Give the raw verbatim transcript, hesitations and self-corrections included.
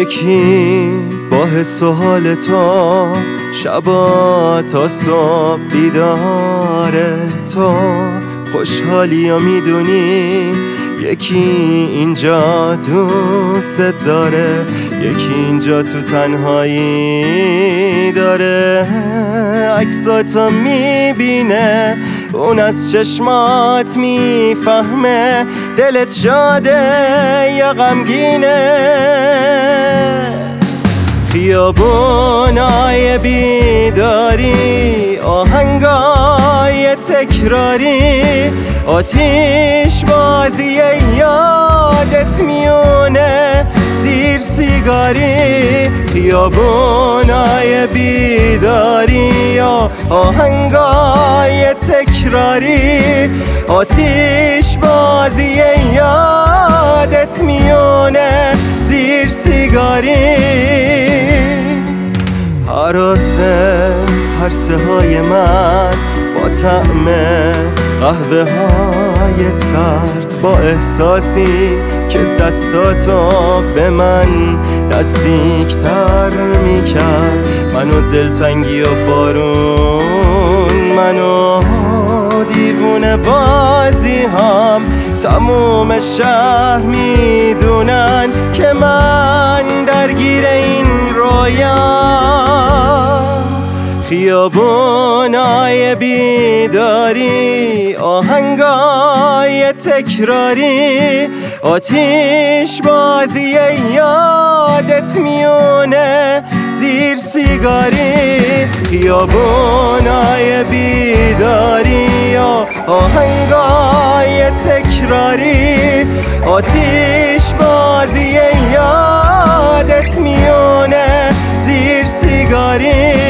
یکی با حس و حال تو شبا تا صبح بیداره، تو خوشحالی و میدونی یکی اینجا دوست داره، یکی اینجا تو تنهایی داره. عکساتو میبینه، اون از چشمات میفهمه دلت شاده یا غمگینه. خیابونای بیداری، آهنگای تکراری، آتیش بازی یادت میونه زیر سیگاری. خیابونای بیداری، آهنگای تکراری، آتیش بازی یادت میونه زیر سیگاری. حراسه پرسه های من با طعم قهوه های سرد، با احساسی که دستاتو به من نزدیکتر میکرد. منو دلتنگی و بارون، منو دیوونه بازی هم، تموم شهر میدونن که من درگیر این رویام. خیابونای بیداری، آهنگای تکراری، آتیش بازی یادت میونه زیر سیگاری. خیابونای بیداری، آهنگای تکراری، آتیش بازی یادت میونه زیر سیگاری.